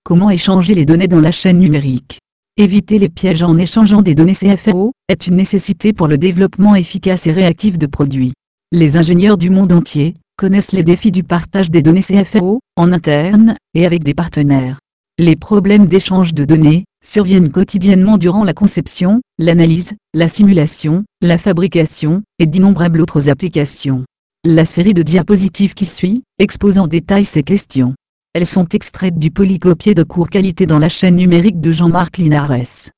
Comment échanger les données dans la chaîne numérique? Éviter les pièges en échangeant des données CFO est une nécessité pour le développement efficace et réactif de produits. Les ingénieurs du monde entier connaissent les défis du partage des données CFO, en interne et avec des partenaires. Les problèmes d'échange de données surviennent quotidiennement durant la conception, l'analyse, la simulation, la fabrication et d'innombrables autres applications. La série de diapositives qui suit expose en détail ces questions. Elles sont extraites du polycopié de cours qualité dans la chaîne numérique de Jean-Marc Linares.